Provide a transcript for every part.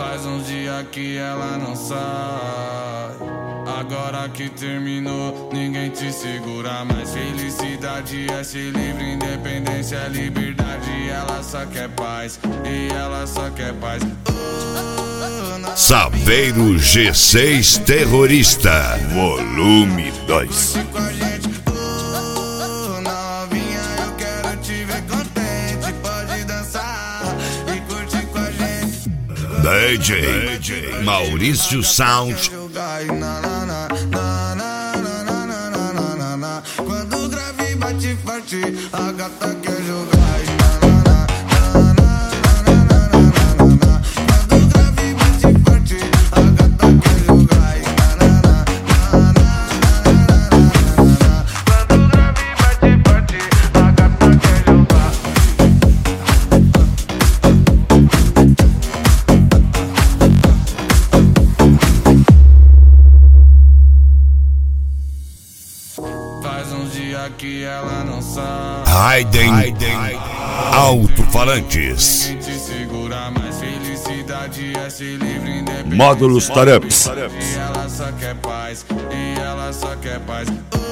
Faz uns dias que ela não sai. Agora que terminou, ninguém te segura mais. Felicidade é ser livre, independência é liberdade. Ela só quer paz, e ela só quer paz. Saveiro G6 Terrorista, volume 2. Novinha, eu quero te ver contente. Pode dançar e curtir com a gente. DJ Maurício Sound. Quando o grave bate forte, a gata quer jogar. Faz uns dias que ela não sai. Raiden Alto-falantes. Módulos Tareps. E ela só quer paz, e ela só quer paz.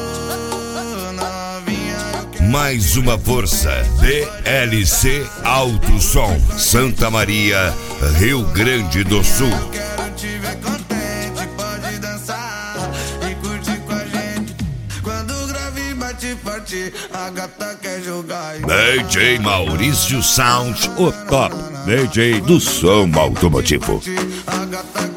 Mais uma força. DLC Alto Som, Santa Maria, Rio Grande do Sul. Quero te ver contente, pode dançar e curtir com a gente. Quando o grave bate forte, a gata quer jogar. DJ Maurício Sound, O top DJ do som automotivo. A gata